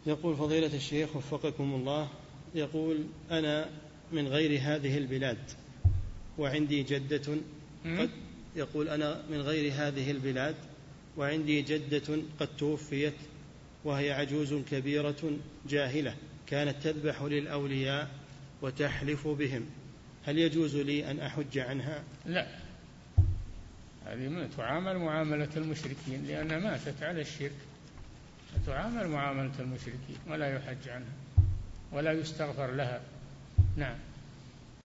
يقول فضيلة الشيخ وفقكم الله، يقول أنا من غير هذه البلاد وعندي جدة يقول أنا من غير هذه البلاد وعندي جدة قد توفيت وهي عجوز كبيرة جاهلة كانت تذبح للأولياء وتحلف بهم، هل يجوز لي أن أحج عنها؟ لا، هذه تعامل معاملة المشركين لأنها ماتت على الشرك، تعامل معاملة المشركين ولا يحج عنها ولا يستغفر لها. نعم.